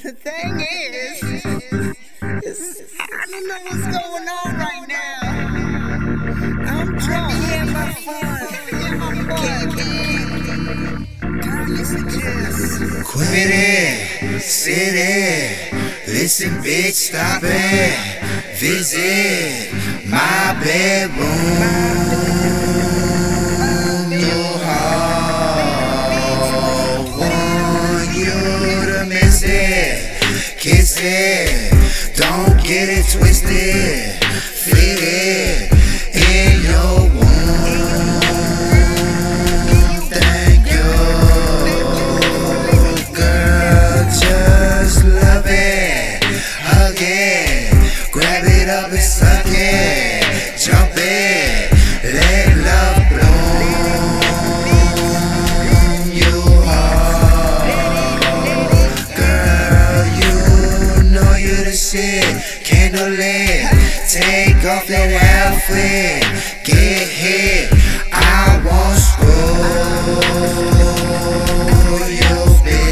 The thing is, I don't know what's going on right now. I'm drunk. Having my fun. Girl, you suggest. Quit it, sit it, listen bitch, stop it, visit my bedroom. Your heart want you to miss it, kiss it, don't get it twisted, fit it in your womb. Thank you, girl, just love it, hug it, grab it up and suck it, jump it, let love bloom. You are, girl, you know you the shit, candle lit, take off that outfit, get hit, I won't screw you,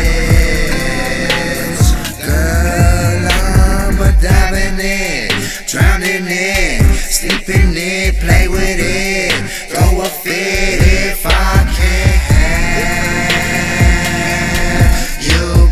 bitch. Girl, I'm a diving in, drowning in, sleeping in, play with it, throw a fit if I can't have you,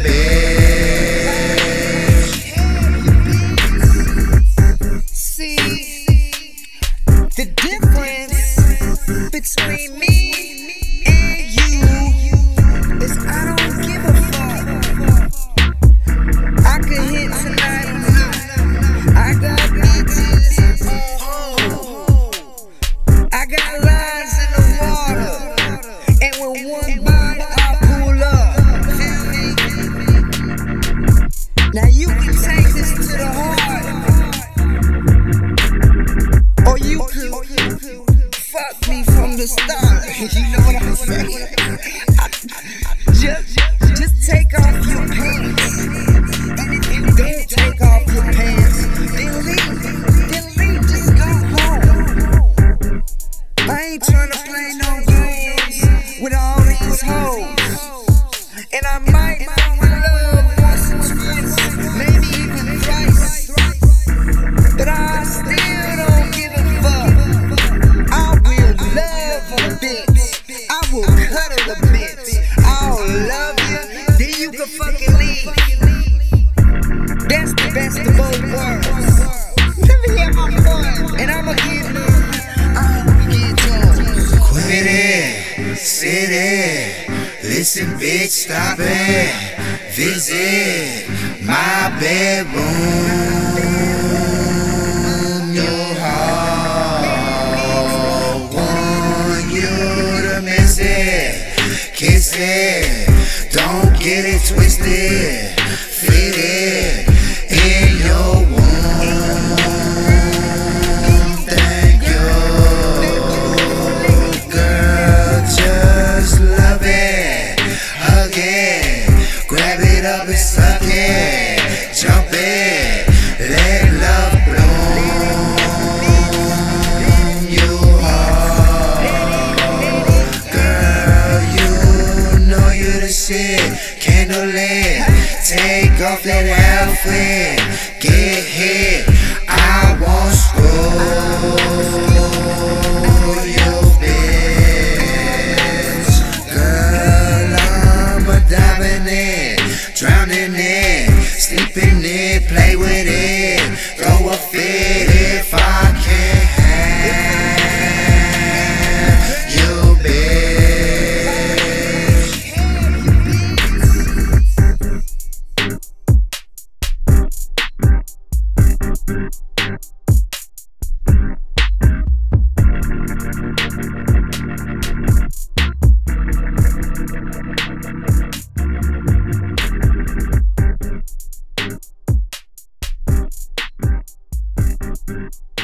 bitch. See, the difference between me and you is I don't give a fuck. I could hit tonight. I got bitches. I got lines in the water. And with one bite, I pull up. Now you can take this to the heart. Or you could fuck me from the start. You know what I'm saying? Just take off your pants. And if you don't take off your pants, then leave. Just go home. I ain't tryna play no games with all these hoes. And I might fall in love once or twice, maybe even thrice. But I still don't give a fuck. I will love a bitch. I will cuddle a bitch. I'll love you, then you can fucking leave. That's the best of both worlds. Let me have my fun, and I'ma get yours. Quit it, sit it, listen bitch, stop it, visit my bedroom. Your heart want you to miss it, kiss it, don't get it twisted, fit it in your womb. Thank you, girl, just love it, hug it, grab it up and suck it, jump it, let love bloom. You are, girl, you know you the shit, candle lit, take off that outfit, get hit, I won't screw you, bitch. Girl, I'm a diving in, drowning in, sleeping in, play with it, throw a fit if I can't have you, bitch.